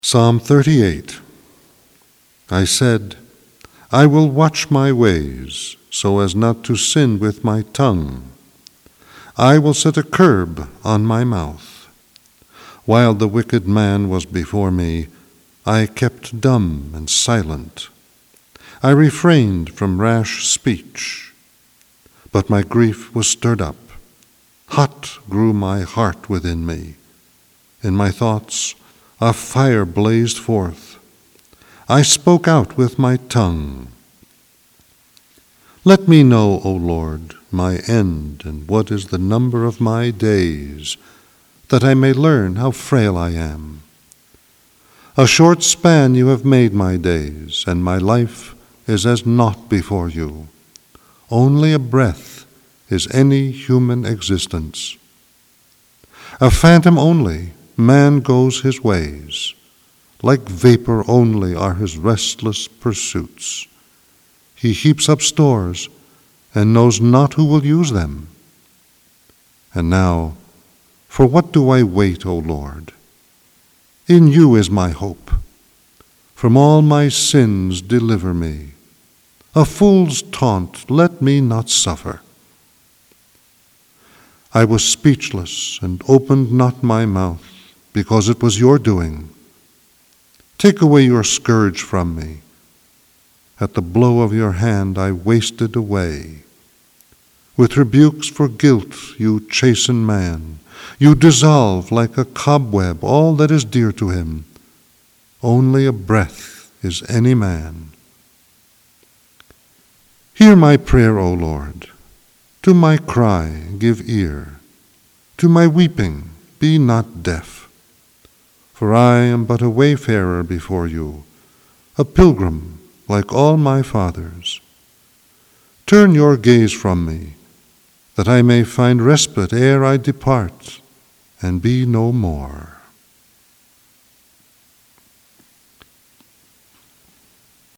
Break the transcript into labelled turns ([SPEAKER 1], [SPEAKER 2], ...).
[SPEAKER 1] Psalm 38. I said, I will watch my ways, so as not to sin with my tongue. I will set a curb on my mouth. While the wicked man was before me, I kept dumb and silent. I refrained from rash speech. But my grief was stirred up. Hot grew my heart within me. In my thoughts, a fire blazed forth. I spoke out with my tongue. Let me know, O Lord, my end, and what is the number of my days, that I may learn how frail I am. A short span you have made my days, and my life is as naught before you. Only a breath is any human existence. A phantom only, man goes his ways. Like vapor only are his restless pursuits. He heaps up stores and knows not who will use them. And now, for what do I wait, O Lord? In you is my hope. From all my sins deliver me. A fool's taunt let me not suffer. I was speechless and opened not my mouth, because it was your doing. Take away your scourge from me. At the blow of your hand I wasted away. With rebukes for guilt you chasten man. You dissolve like a cobweb all that is dear to him. Only a breath is any man. Hear my prayer, O Lord. To my cry give ear. To my weeping be not deaf. For I am but a wayfarer before you, a pilgrim like all my fathers. Turn your gaze from me, that I may find respite ere I depart and be no more.